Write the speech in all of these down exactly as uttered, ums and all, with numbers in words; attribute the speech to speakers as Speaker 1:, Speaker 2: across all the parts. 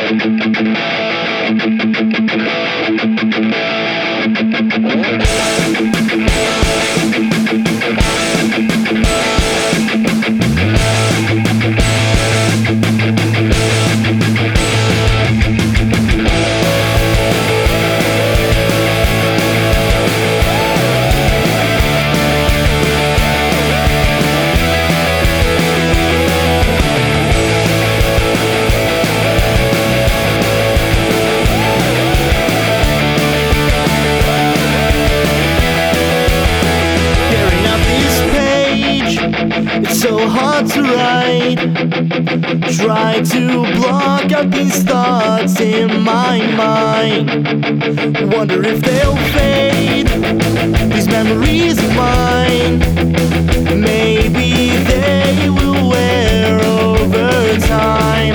Speaker 1: It's so hard to write. Try to block out these thoughts in my mind. Wonder if they'll fade, these memories of mine. Maybe they will wear over time.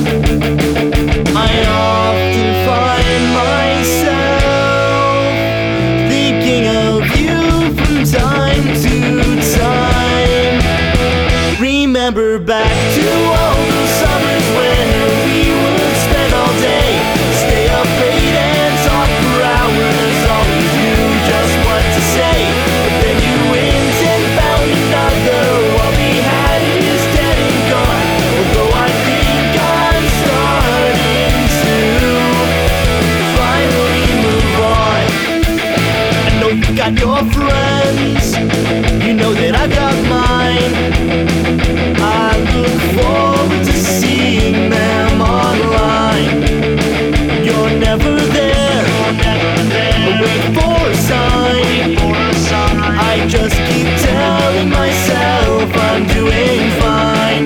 Speaker 1: I often find myself thinking of you from time to time. Remember back to all those summers when we would spend all day, stay up late and talk for hours. Always knew just what to say, but then you went and found another. What we had is dead and gone, although I think I'm starting to finally move on. I know you got your friends, you know that I've got mine. I look forward to seeing them online. You're never there, but wait for a sign. I just keep telling myself I'm doing fine.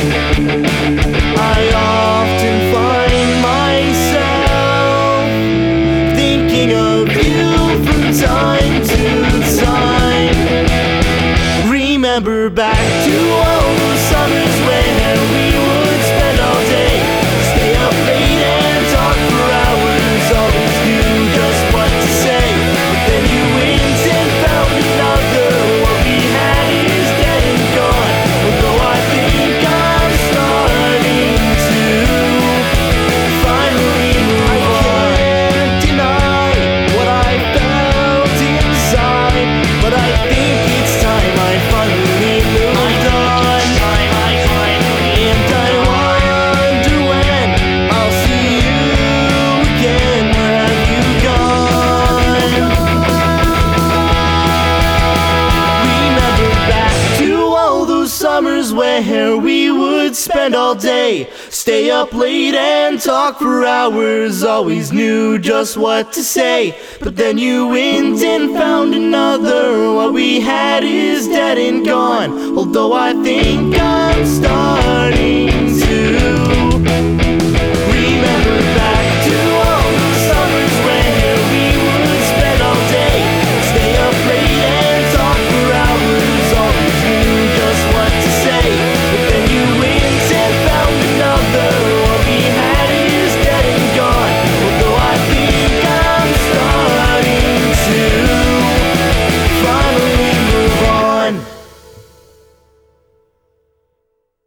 Speaker 1: I often find myself thinking of you from time to time. Remember back to all those summers when we would spend all day, stay up late and talk for hours. Always knew just what to say, but then you went and found another. What we had is dead and gone, although I think I'm starting to finally move on. I can't deny what I felt inside, but I think it's time I finally moved on. Summers where we would spend all day, stay up late and talk for hours. Always knew just what to say, but then you went and found another. What we had is dead and gone, although I think I'm starting